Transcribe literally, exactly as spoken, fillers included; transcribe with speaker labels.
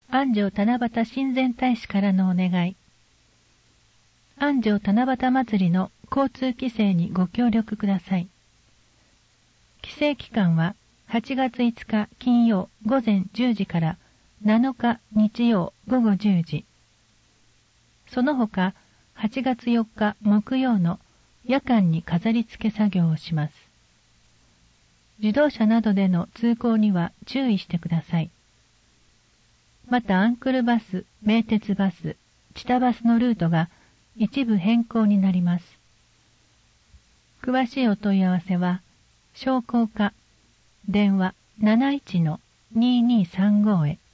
Speaker 1: 安城七夕親善大使からのお願い。安城七夕祭りの交通規制にご協力ください。規制期間ははちがついつか金曜午前じゅうじからなのか日曜午後じゅうじ。その他はちがつよっか木曜の夜間に飾り付け作業をします。自動車などでの通行には注意してください。またアンクルバス、名鉄バス、チタバスのルートが一部変更になります。詳しいお問い合わせは、商工課、電話 なないちのにーにーさんご へ。